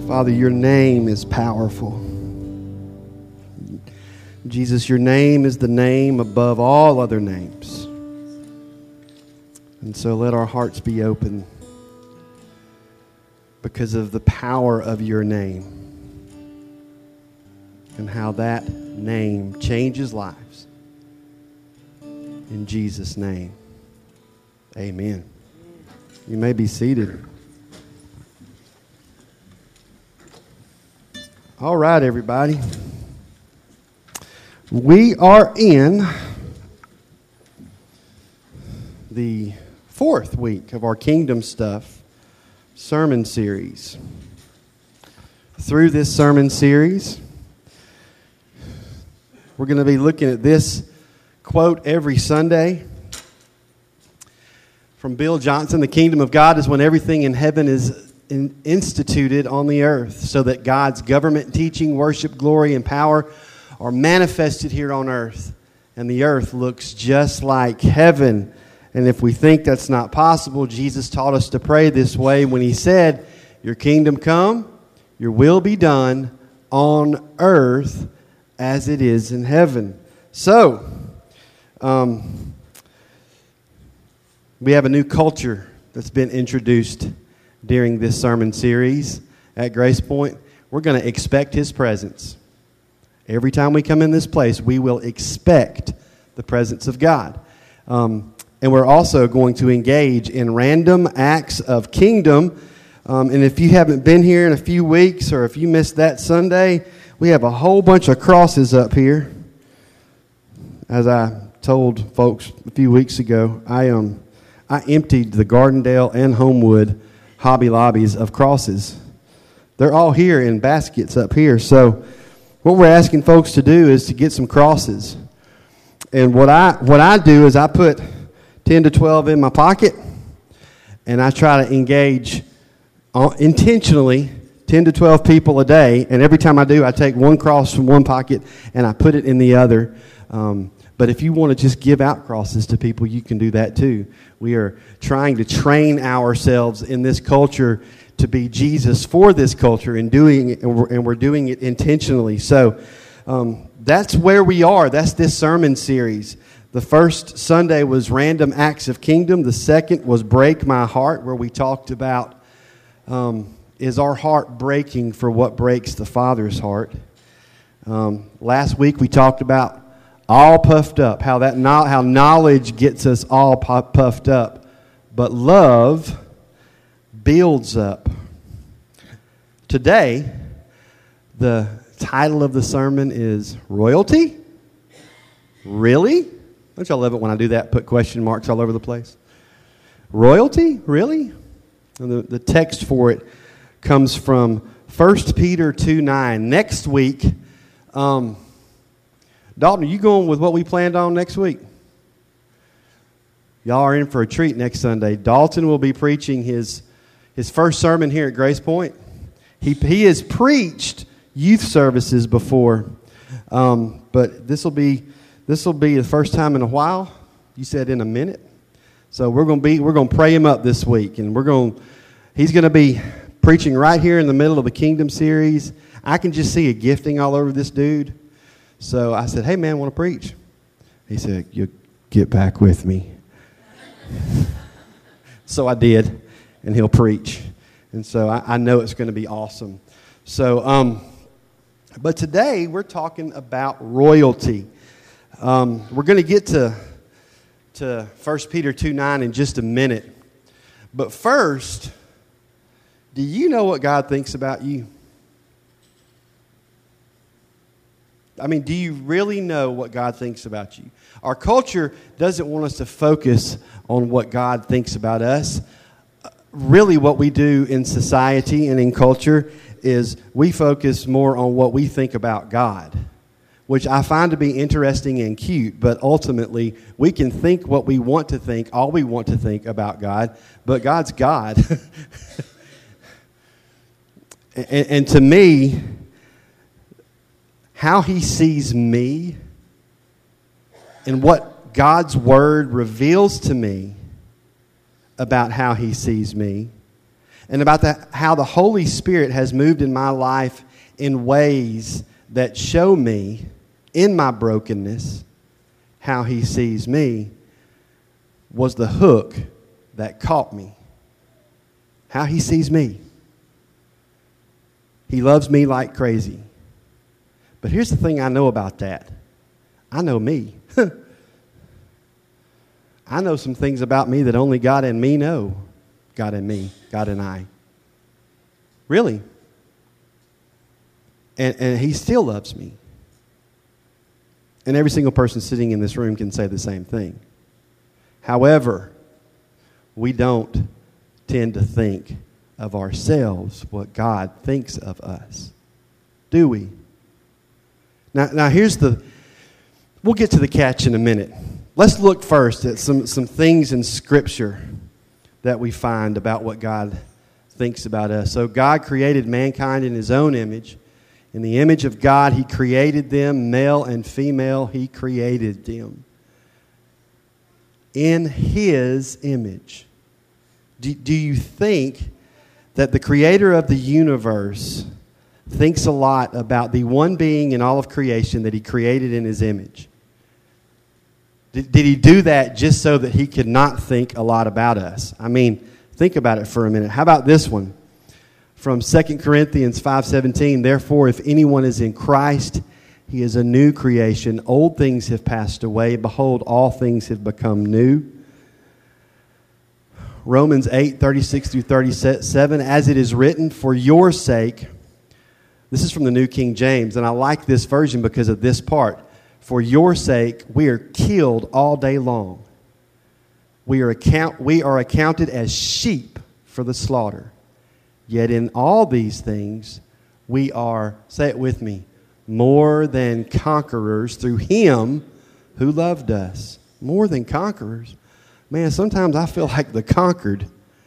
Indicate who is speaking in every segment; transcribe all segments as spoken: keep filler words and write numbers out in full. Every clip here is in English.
Speaker 1: Father, your name is powerful. Jesus, your name is the name above all other names. And so let our hearts be open because of the power of your name and how that name changes lives. In Jesus' name, amen. You may be seated. All right, everybody. We are in the fourth week of our Kingdom Stuff sermon series. Through this sermon series, we're going to be looking at this quote every Sunday from Bill Johnson. The kingdom of God is when everything in heaven is in, instituted on the earth, so that God's government, teaching, worship, glory, and power are manifested here on earth. And the earth looks just like heaven. And if we think that's not possible, Jesus taught us to pray this way when he said, "Your kingdom come, your will be done on earth as it is in heaven." So, um, we have a new culture that's been introduced during this sermon series at Grace Point. We're going to expect his presence. Every time we come in this place, we will expect the presence of God. Um, and we're also going to engage in random acts of kingdom. Um, and if you haven't been here in a few weeks, or if you missed that Sunday, we have a whole bunch of crosses up here. As I told folks a few weeks ago, I um I emptied the Gardendale and Homewood Hobby Lobbies of crosses. They're all here in baskets up here. So what we're asking folks to do is to get some crosses. And what I what I do is I put ten to twelve in my pocket, and I try to engage uh, intentionally ten to twelve people a day. And every time I do, I take one cross from one pocket and I put it in the other. Um, but if you want to just give out crosses to people, you can do that too. We are trying to train ourselves in this culture to be Jesus for this culture, and doing it, and we're, and we're doing it intentionally. So um, that's where we are. That's this sermon series. The first Sunday was Random Acts of Kingdom. The second was Break My Heart, where we talked about um, is our heart breaking for what breaks the Father's heart. Um, last week we talked about all puffed up, how that no, how knowledge gets us all puffed up, but love builds up. Today, the title of the sermon is Royalty? Really? Don't y'all love it when I do that, put question marks all over the place? Royalty? Really? And the, the text for it comes from First Peter two nine. Next week, um, Dalton, are you going with what we planned on next week? Y'all are in for a treat next Sunday. Dalton will be preaching his his first sermon here at Grace Point. He he has preached youth services before, um, but this will be this will be the first time in a while. You said in a minute, so we're gonna be we're gonna pray him up this week, and we're gonna he's gonna be preaching right here in the middle of the Kingdom series. I can just see a gifting all over this dude. So I said, "Hey man, want to preach?" He said, "You get back with me." So I did, and he'll preach. And so I, I know it's going to be awesome. So, um, but today we're talking about royalty. Um, we're going to get to to First Peter two nine in just a minute. But first, do you know what God thinks about you? I mean, do you really know what God thinks about you? Our culture doesn't want us to focus on what God thinks about us. Really, what we do in society and in culture is we focus more on what we think about God, which I find to be interesting and cute, but ultimately, we can think what we want to think, all we want to think about God, but God's God. and, and to me, how he sees me and what God's word reveals to me about how he sees me and about the, how the Holy Spirit has moved in my life in ways that show me, in my brokenness, how he sees me, was the hook that caught me. How he sees me. He loves me like crazy. But here's the thing I know about that. I know me. I know some things about me that only God and me know. God and me. God and I. Really. And, and he still loves me. And every single person sitting in this room can say the same thing. However, we don't tend to think of ourselves what God thinks of us. Do we? Now, now here's the, we'll get to the catch in a minute. Let's look first at some, some things in Scripture that we find about what God thinks about us. So God created mankind in his own image. In the image of God, he created them, male and female, he created them. In his image. Do, do you think that the creator of the universe thinks a lot about the one being in all of creation that he created in his image? Did, did he do that just so that he could not think a lot about us? I mean, think about it for a minute. How about this one? From Second Corinthians five seventeen, therefore, if anyone is in Christ, he is a new creation. Old things have passed away. Behold, all things have become new. Romans eight thirty-six through thirty-seven, as it is written, for your sake. This is from the New King James, and I like this version because of this part. For your sake, we are killed all day long. We are, account, we are accounted as sheep for the slaughter. Yet in all these things, we are, say it with me, more than conquerors through him who loved us. More than conquerors. Man, sometimes I feel like the conquered.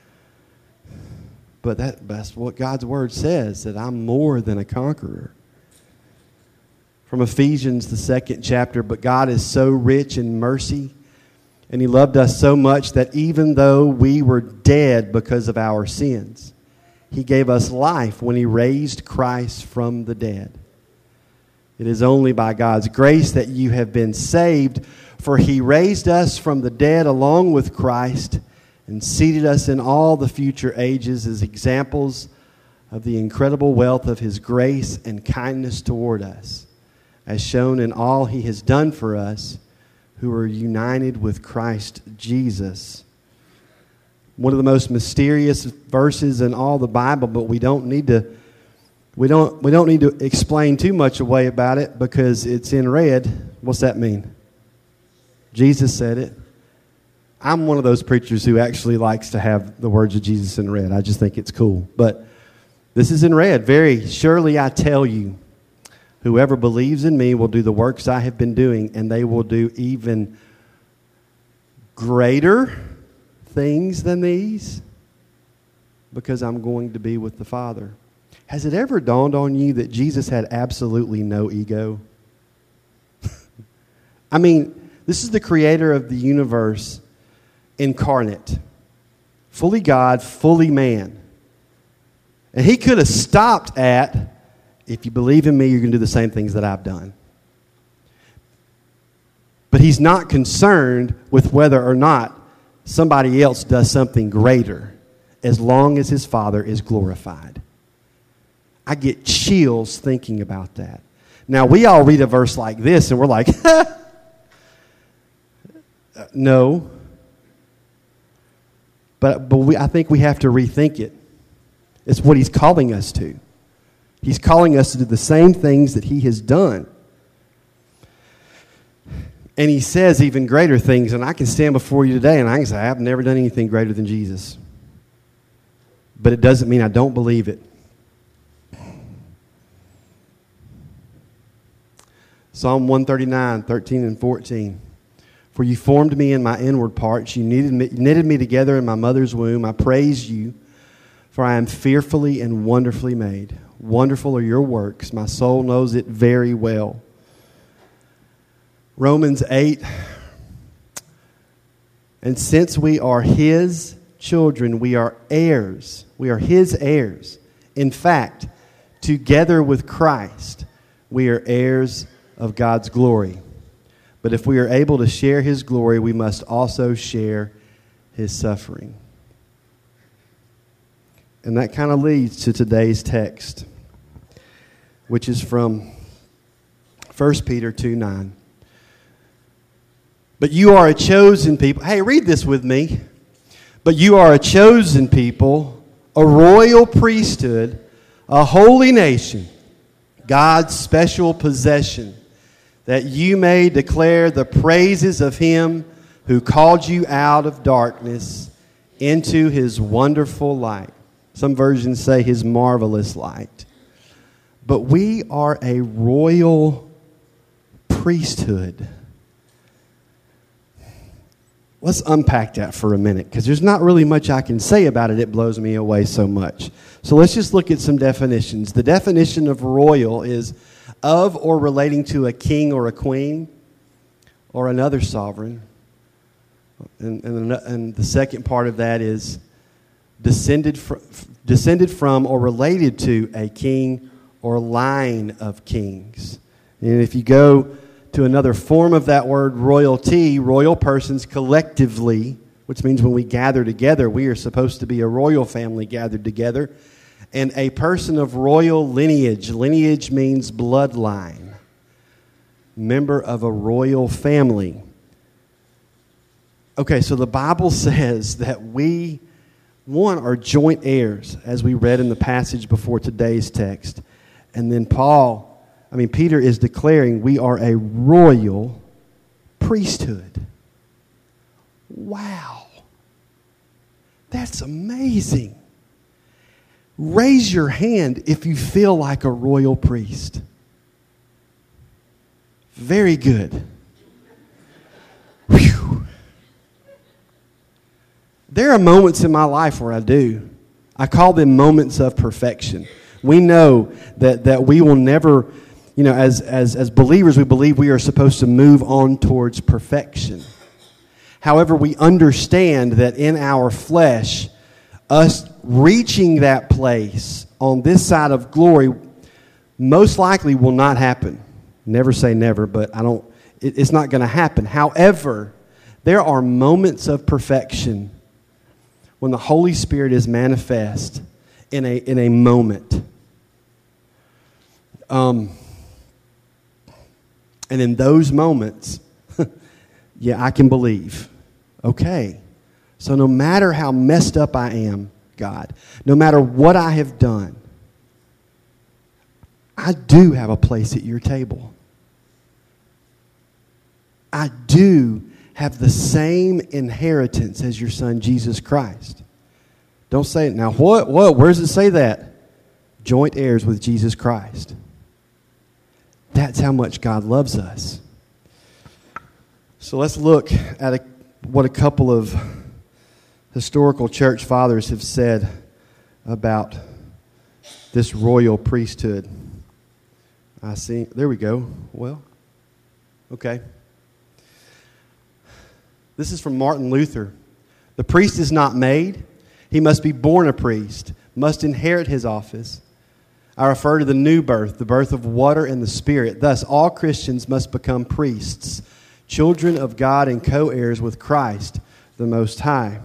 Speaker 1: But that, that's what God's word says, that I'm more than a conqueror. From Ephesians, the second chapter, but God is so rich in mercy, and he loved us so much that even though we were dead because of our sins, he gave us life when he raised Christ from the dead. It is only by God's grace that you have been saved, for he raised us from the dead along with Christ and seated us in all the future ages as examples of the incredible wealth of his grace and kindness toward us, as shown in all he has done for us who are united with Christ Jesus. One of the most mysterious verses in all the Bible, but we don't need to we don't we don't need to explain too much away about it because it's in red. What's that mean? Jesus said it. I'm one of those preachers who actually likes to have the words of Jesus in red. I just think it's cool. But this is in red. Very surely I tell you, whoever believes in me will do the works I have been doing, and they will do even greater things than these, because I'm going to be with the Father. Has it ever dawned on you that Jesus had absolutely no ego? I mean, this is the creator of the universe incarnate. Fully God, fully man. And he could have stopped at, if you believe in me, you're going to do the same things that I've done. But he's not concerned with whether or not somebody else does something greater, as long as his Father is glorified. I get chills thinking about that. Now, we all read a verse like this, and we're like, no. But, but we, I think we have to rethink it. It's what he's calling us to. He's calling us to do the same things that he has done. And he says even greater things. And I can stand before you today and I can say, I've never done anything greater than Jesus. But it doesn't mean I don't believe it. Psalm one thirty-nine, thirteen and fourteen. For you formed me in my inward parts. You knitted me, knitted me together in my mother's womb. I praise you, for I am fearfully and wonderfully made. Wonderful are your works. My soul knows it very well. Romans eight. And since we are his children, we are heirs. We are his heirs. In fact, together with Christ, we are heirs of God's glory. But if we are able to share his glory, we must also share his suffering. And that kind of leads to today's text, which is from First Peter two nine. But you are a chosen people. Hey, read this with me. But you are a chosen people, a royal priesthood, a holy nation, God's special possession, that you may declare the praises of him who called you out of darkness into his wonderful light. Some versions say his marvelous light. But we are a royal priesthood. Let's unpack that for a minute, because there's not really much I can say about it. It blows me away so much. So let's just look at some definitions. The definition of royal is of or relating to a king or a queen or another sovereign. And, and, and the second part of that is descended from, descended from or related to a king or line of kings. And if you go to another form of that word, royalty, royal persons collectively, which means when we gather together, we are supposed to be a royal family gathered together. And a person of royal lineage. Lineage means bloodline. Member of a royal family. Okay, so the Bible says that we, one, are joint heirs, as we read in the passage before today's text. And then Paul, I mean, Peter is declaring we are a royal priesthood. Wow. That's amazing. Raise your hand if you feel like a royal priest. Very good. Whew. There are moments in my life where I do. I call them moments of perfection. We know that, that we will never, you know, as, as, as believers, we believe we are supposed to move on towards perfection. However, we understand that in our flesh, us reaching that place on this side of glory most likely will not happen. Never say never, but I don't, it, it's not going to happen. However, there are moments of perfection when the Holy Spirit is manifest in a, in a moment. Um, and in those moments, yeah, I can believe. Okay, so no matter how messed up I am, God, no matter what I have done, I do have a place at your table. I do have the same inheritance as your son, Jesus Christ. Don't say it. Now, what? What? Where does it say that? Joint heirs with Jesus Christ. That's how much God loves us. So let's look at a, what a couple of historical church fathers have said about this royal priesthood. I see. There we go. Well, okay. This is from Martin Luther. The priest is not made. He must be born a priest, must inherit his office. I refer to the new birth, the birth of water and the Spirit. Thus, all Christians must become priests, children of God and co-heirs with Christ, the Most High.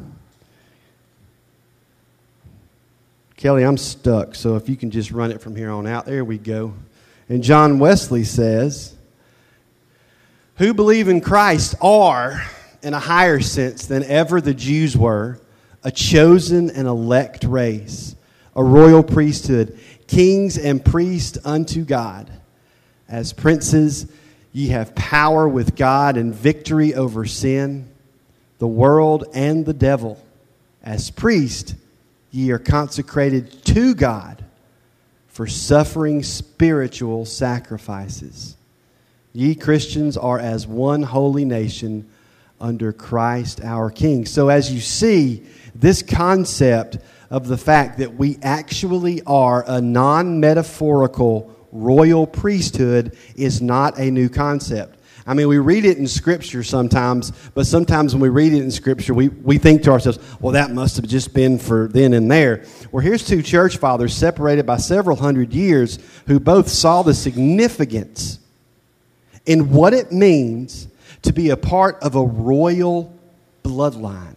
Speaker 1: Kelly, I'm stuck, so if you can just run it from here on out. There we go. And John Wesley says, who believe in Christ are, in a higher sense than ever the Jews were, a chosen and elect race, a royal priesthood, kings and priests unto God. As princes, ye have power with God and victory over sin, the world, and the devil. As priests, ye are consecrated to God for suffering spiritual sacrifices. Ye Christians are as one holy nation under Christ our King. So as you see, this concept of the fact that we actually are a non-metaphorical royal priesthood is not a new concept. I mean, we read it in Scripture sometimes, but sometimes when we read it in Scripture, we, we think to ourselves, well, that must have just been for then and there. Well, here's two church fathers separated by several hundred years who both saw the significance in what it means to be a part of a royal bloodline.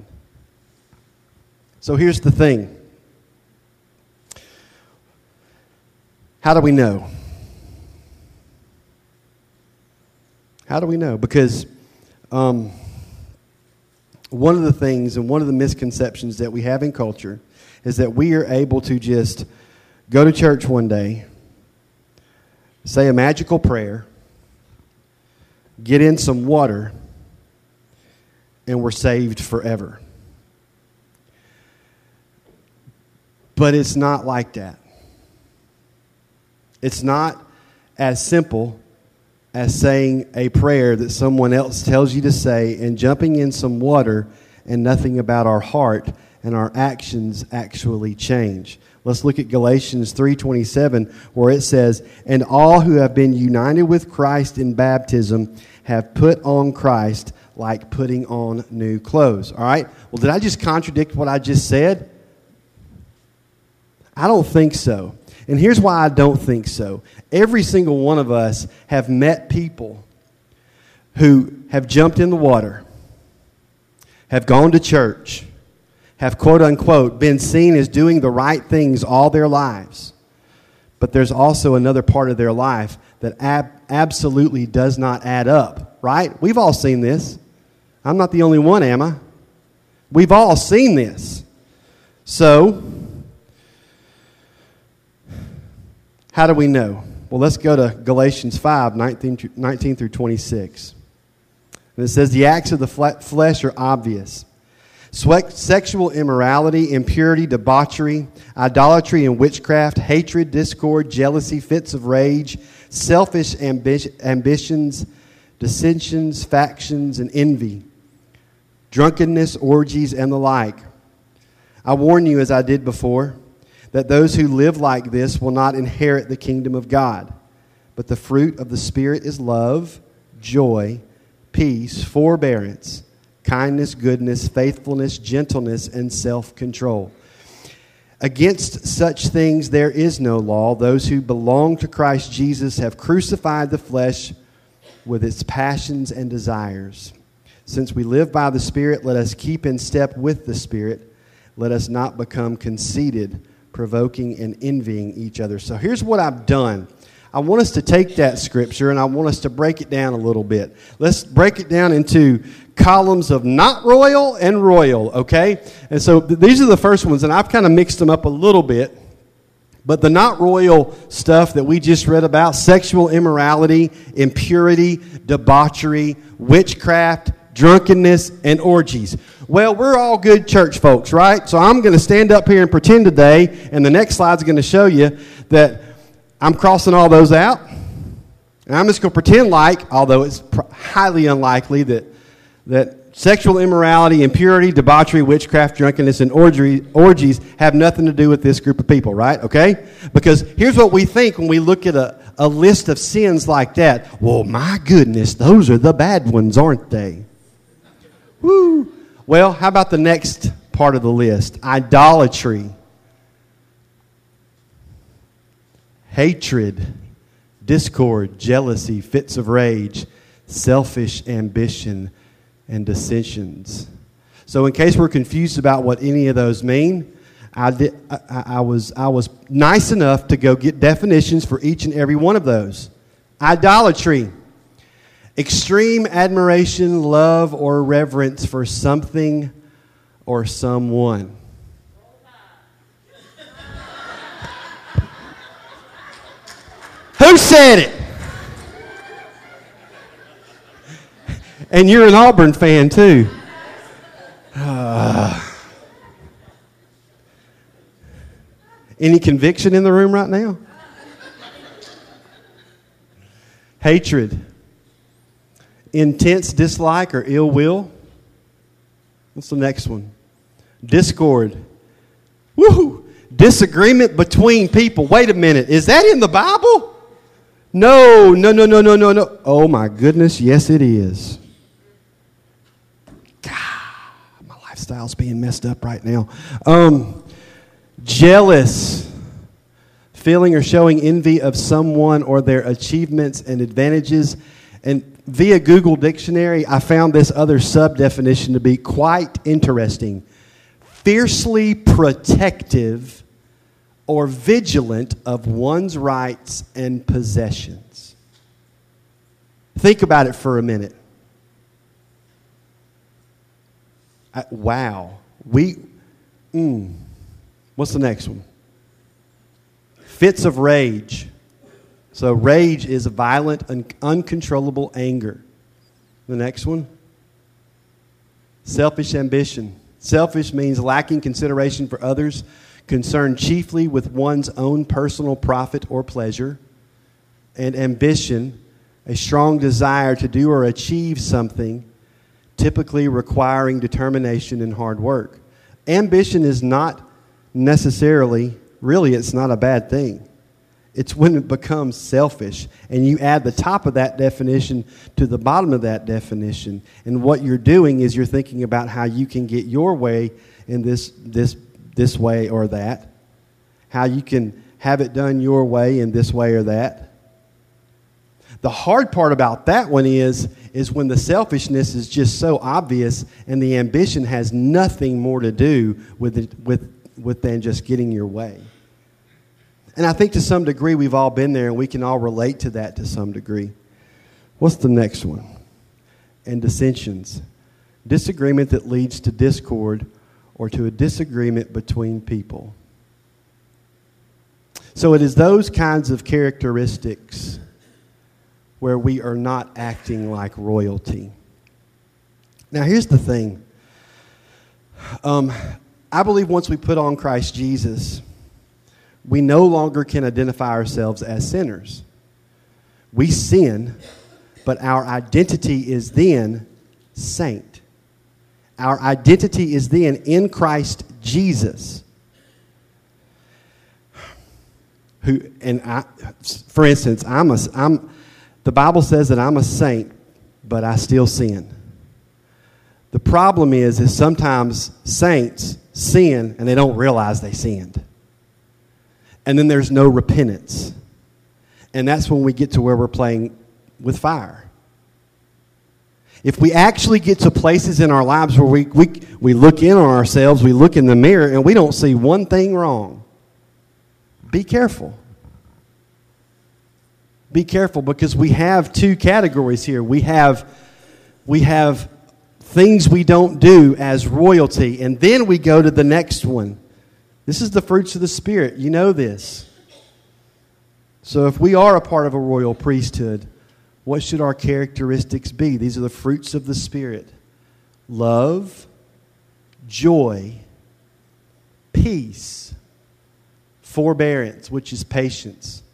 Speaker 1: So here's the thing. How do we know? How do we know? Because um, one of the things and one of the misconceptions that we have in culture is that we are able to just go to church one day, say a magical prayer, get in some water, and we're saved forever. But it's not like that. It's not as simple as saying a prayer that someone else tells you to say and jumping in some water and nothing about our heart and our actions actually change. Let's look at Galatians three twenty-seven, where it says, "And all who have been united with Christ in baptism have put on Christ like putting on new clothes." All right? Well, did I just contradict what I just said? I don't think so. And here's why I don't think so. Every single one of us have met people who have jumped in the water, have gone to church, have quote unquote been seen as doing the right things all their lives. But there's also another part of their life that ab- absolutely does not add up, right? We've all seen this. I'm not the only one, am I? We've all seen this. So, how do we know? Well, let's go to Galatians five, nineteen through twenty-six. And it says, "The acts of the flesh are obvious. Sexual immorality, impurity, debauchery, idolatry and witchcraft, hatred, discord, jealousy, fits of rage, selfish ambi- ambitions, dissensions, factions, and envy, drunkenness, orgies, and the like. I warn you, as I did before, that those who live like this will not inherit the kingdom of God. But the fruit of the Spirit is love, joy, peace, forbearance, kindness, goodness, faithfulness, gentleness, and self-control. Against such things there is no law. Those who belong to Christ Jesus have crucified the flesh with its passions and desires. Since we live by the Spirit, let us keep in step with the Spirit. Let us not become conceited, provoking and envying each other." So here's what I've done. I want us to take that scripture and I want us to break it down a little bit. Let's break it down into columns of not royal and royal, okay? And so th- these are the first ones, and I've kind of mixed them up a little bit. But the not royal stuff that we just read about, sexual immorality, impurity, debauchery, witchcraft, drunkenness, and orgies. Well, we're all good church folks, right? So I'm going to stand up here and pretend today, and the next slide's going to show you that I'm crossing all those out. And I'm just going to pretend like, although it's pr- highly unlikely, that, that sexual immorality, impurity, debauchery, witchcraft, drunkenness, and orgy, orgies have nothing to do with this group of people, right? Okay? Because here's what we think when we look at a, a list of sins like that. Well, my goodness, those are the bad ones, aren't they? Woo! Well, how about the next part of the list? Idolatry, hatred, discord, jealousy, fits of rage, selfish ambition, and dissensions. So in case we're confused about what any of those mean, I, did, I, I, was, I was nice enough to go get definitions for each and every one of those. Idolatry: extreme admiration, love, or reverence for something or someone. Who said it? And you're an Auburn fan too. Uh, any conviction in the room right now? Hatred, intense dislike or ill will. What's the next one? Discord. Woo! Disagreement between people. Wait a minute. Is that in the Bible? No, no, no, no, no, no, no. Oh my goodness, yes it is. God, my lifestyle's being messed up right now. Um, jealous. Feeling or showing envy of someone or their achievements and advantages. And via Google Dictionary, I found this other sub-definition to be quite interesting. Fiercely protective or vigilant of one's rights and possessions. Think about it for a minute. I, wow. We, mm, what's the next one? Fits of rage. So rage is violent, un- uncontrollable anger. The next one. Selfish ambition. Selfish means lacking consideration for others, concerned chiefly with one's own personal profit or pleasure. And ambition, a strong desire to do or achieve something, typically requiring determination and hard work. Ambition is not necessarily, really, it's not a bad thing. It's when it becomes selfish, and you add the top of that definition to the bottom of that definition, and what you're doing is you're thinking about how you can get your way in this this this way or that, how you can have it done your way in this way or that. The hard part about that one is, is when the selfishness is just so obvious and the ambition has nothing more to do with it, with, with than just getting your way. And I think to some degree we've all been there and we can all relate to that to some degree. What's the next one? And dissensions. Disagreement that leads to discord or to a disagreement between people. So it is those kinds of characteristics where we are not acting like royalty. Now here's the thing. Um, I believe once we put on Christ Jesus, we no longer can identify ourselves as sinners. We sin, but our identity is then saint. Our identity is then in Christ Jesus. Who and I, for instance, I'm a, I'm. The Bible says that I'm a saint, but I still sin. The problem is, is sometimes saints sin and they don't realize they sinned. And then there's no repentance. And that's when we get to where we're playing with fire. If we actually get to places in our lives where we, we, we look in on ourselves, we look in the mirror, and we don't see one thing wrong, be careful. Be careful, because we have two categories here. We have, we have things we don't do as royalty, and then we go to the next one. This is the fruits of the Spirit. You know this. So if we are a part of a royal priesthood, what should our characteristics be? These are the fruits of the Spirit. Love, joy, peace, forbearance, which is patience,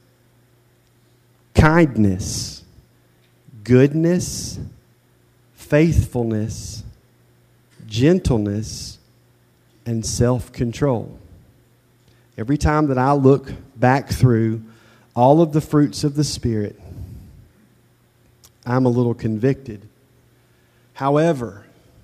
Speaker 1: kindness, goodness, faithfulness, gentleness, and self-control. Every time that I look back through all of the fruits of the Spirit, I'm a little convicted. However,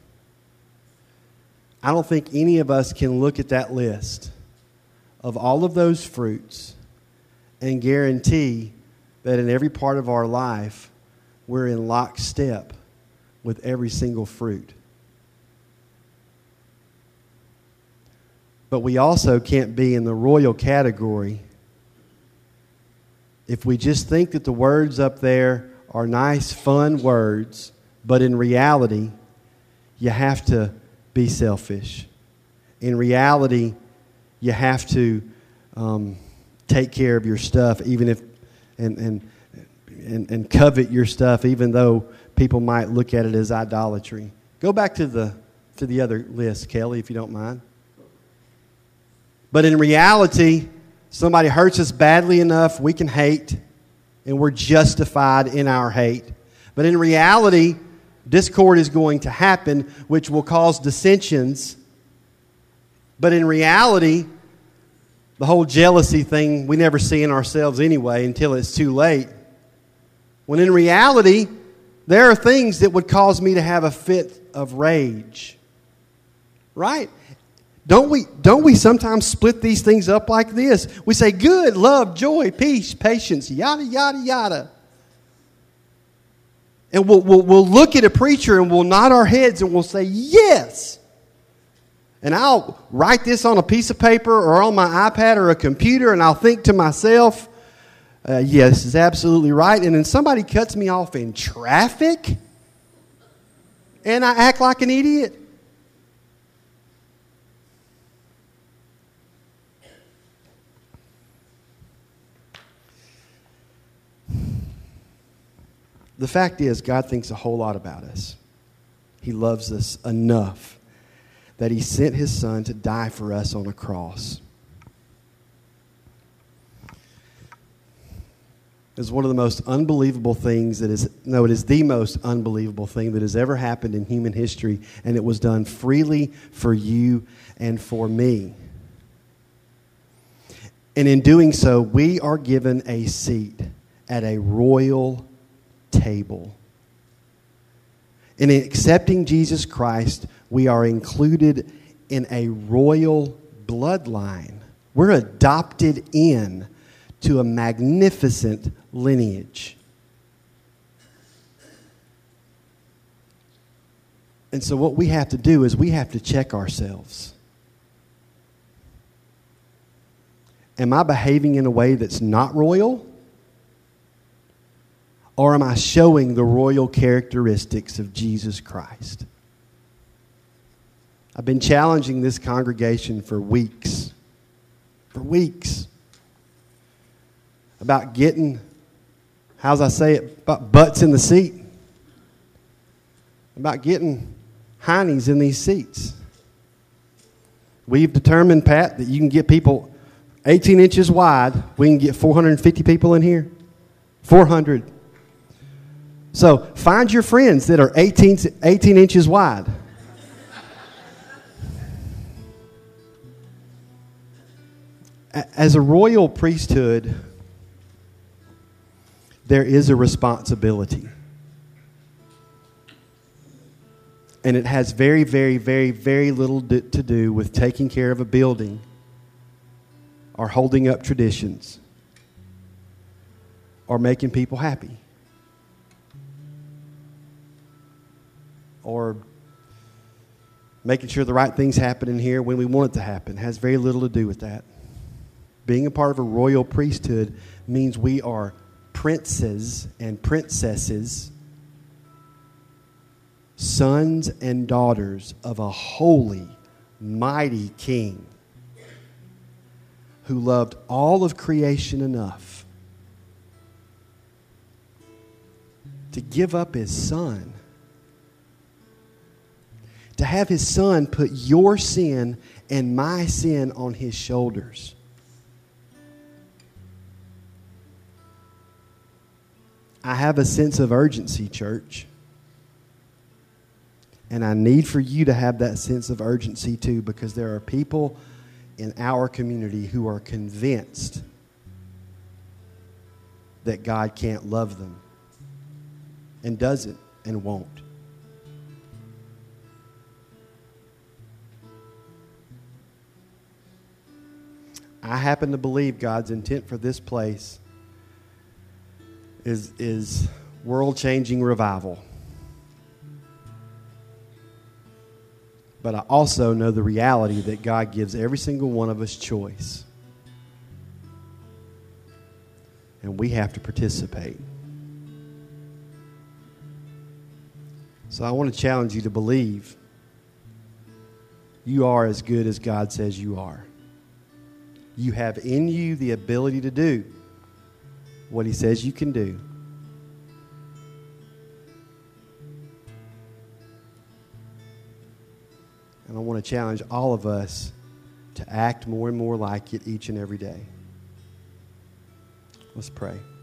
Speaker 1: I don't think any of us can look at that list of all of those fruits and guarantee that in every part of our life we're in lockstep with every single fruit. But we also can't be in the royal category if we just think that the words up there are nice, fun words, but in reality, you have to be selfish. In reality, you have to um, take care of your stuff, even if and, and and and covet your stuff, even though people might look at it as idolatry. Go back to the to the other list, Kelly, if you don't mind. But in reality, somebody hurts us badly enough, we can hate, and we're justified in our hate. But in reality, discord is going to happen, which will cause dissensions. But in reality, the whole jealousy thing we never see in ourselves anyway until it's too late. When in reality, there are things that would cause me to have a fit of rage. Right? Don't we, don't we sometimes split these things up like this? We say good, love, joy, peace, patience, yada, yada, yada. And we'll, we'll, we'll look at a preacher and we'll nod our heads and we'll say, yes. And I'll write this on a piece of paper or on my iPad or a computer, and I'll think to myself, uh, yeah, this is absolutely right. And then somebody cuts me off in traffic, and I act like an idiot. The fact is, God thinks a whole lot about us. He loves us enough that He sent His Son to die for us on a cross. It's one of the most unbelievable things that is, no, it is the most unbelievable thing that has ever happened in human history, and it was done freely for you and for me. And in doing so, we are given a seat at a royal table. In accepting Jesus Christ, we are included in a royal bloodline. We're adopted in to a magnificent lineage. And so what we have to do is we have to check ourselves. Am I behaving in a way that's not royal? Or am I showing the royal characteristics of Jesus Christ? I've been challenging this congregation for weeks. For weeks. About getting, how's I say it, about butts in the seat. About getting heinies in these seats. We've determined, Pat, that you can get people eighteen inches wide. We can get four hundred fifty people in here. four hundred. So find your friends that are eighteen, eighteen inches wide. As a royal priesthood, there is a responsibility. And it has very, very, very, very little to do with taking care of a building or holding up traditions or making people happy. Or making sure the right things happen in here when we want it to happen. It has very little to do with that. Being a part of a royal priesthood means we are princes and princesses, sons and daughters of a holy, mighty King who loved all of creation enough to give up His Son. To have His Son put your sin and my sin on His shoulders. I have a sense of urgency, church. And I need for you to have that sense of urgency too, because there are people in our community who are convinced that God can't love them and doesn't and won't. I happen to believe God's intent for this place is, is world-changing revival. But I also know the reality that God gives every single one of us choice. And we have to participate. So I want to challenge you to believe you are as good as God says you are. You have in you the ability to do what He says you can do. And I want to challenge all of us to act more and more like it each and every day. Let's pray.